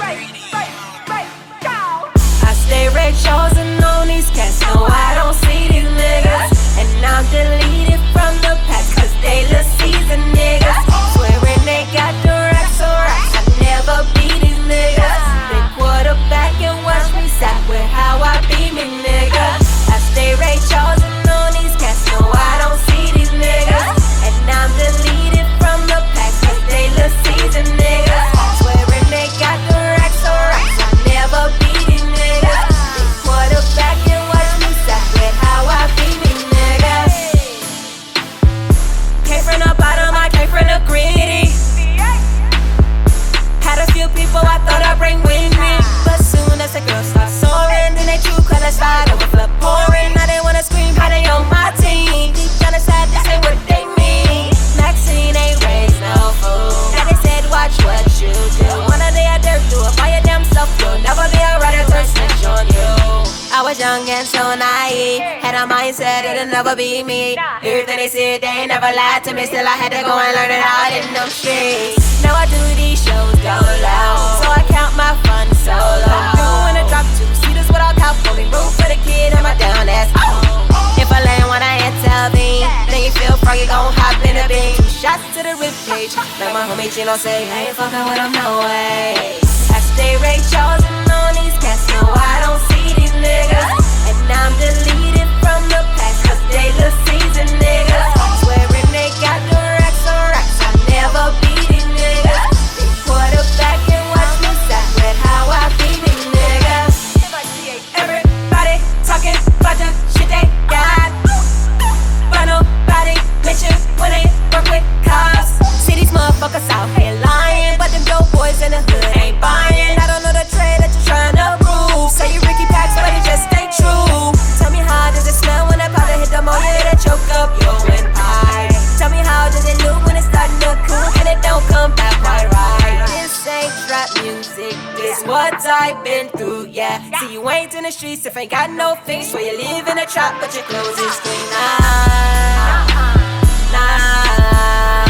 I stay red chosen on these cats. No, I don't see these niggas. And I'm deleted from the pack, cause they look seasoned niggas. Swearing they got the racks on racks. I never beat these niggas. They quarterback and watch me sack with how I beat me, nigga. I stay red chosen on these cats. No, I don't see these niggas. And I'm deleted from the pack, cause they look seasoned niggas. Swearing they got the racks on racks. I never beat these niggas. They quarterback and watch me sack with how I beat me, nigga. Came from the bottom, I came from the gritty. Had a few people I thought I'd bring with me, but soon as the girls start soaring, then they true colors start overflow pouring. I didn't wanna scream how they on my team. Deep down inside, this ain't what they mean. Maxine ain't raised no fool. Now they said watch what you do. One day I dare do it by your damn self. You'll never be a writer to snitch on you. I was young and so naive, had a mindset it'll never be me. Everything they said, they ain't never lied to me. Still I had to go and learn it out in them streets. Now I do these shows go loud, so I count my funds solo. Doing a drop two, see this what I'll count for me. Room for the kid and my down ass. If I land when I intervene, then you feel froggy, gon' hop in the beam. 2 shots to the ribcage, like my homie Chino say, I ain't fucking with him, no way. I stay Ray chosen on these cats. No, I don't see these niggas. And I'm deleted from the past, cause they look seasoned niggas. Swearing they got the racks on racks. I never beat these niggas. They quarterback and watch me sack with how I beat these niggas. Everybody talking about the shit they got, but nobody mention when they work with cops. See these motherfuckers out here lying, but them dope boys in the hood ain't buying. I don't know the trade that you're trying to prove. Say you Ricky Pax, but it just ain't true. Tell me how does it smell when that powder hit the motor that choke up your windpipe? Tell me how does it look when it's starting to cool and it don't come back quite right? This ain't trap music, this what I've been through, yeah. See you ain't in the streets if ain't got no face, where you live in a trap but your clothes is clean. Nah.